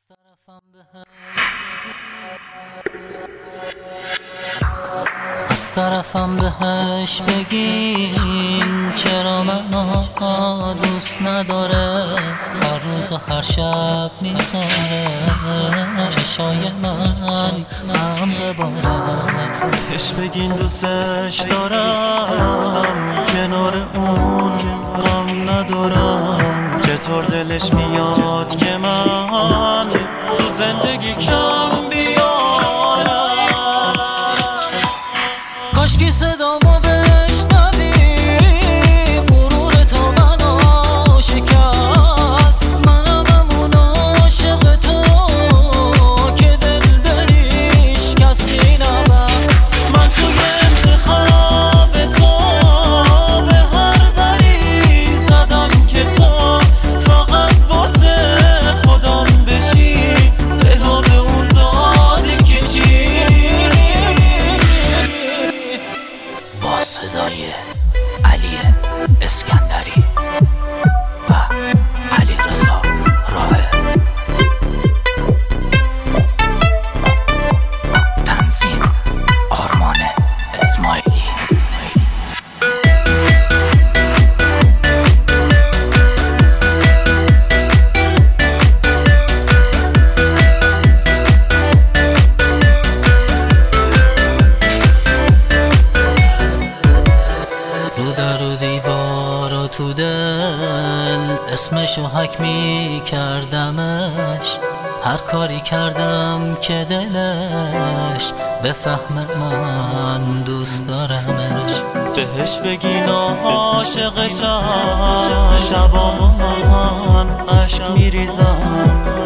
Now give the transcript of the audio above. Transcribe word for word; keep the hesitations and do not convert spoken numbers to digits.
از طرفم بهش بگین چرا منو دوست نداره، هر روز و هر شب میذاره چشای من هم بباره. بهش بگین دوستش دارم، کنار اون غم ندارم. چطور دلش میاد که من تو زندگی کم بیارم. کاشکی صدامو بشنوی، غرور تو منو شکست. منم همون عاشق تو که دل بریش کسی نبست. من توی انتخاب تو به هر دری زدم که تو فقط واسه خودم بشی. دلو به اون دادی که چی؟ با صدای علی اسکندری و علی رضا راهه، تنظیم آرمان اسماعیلی. تو در و دیوار و تو دل اسمشو حک می کردمش. هر کاری کردم که دلش بفهم من دوست دارمش. بهش بگین عاشقشم، شبام من عشق میریزم.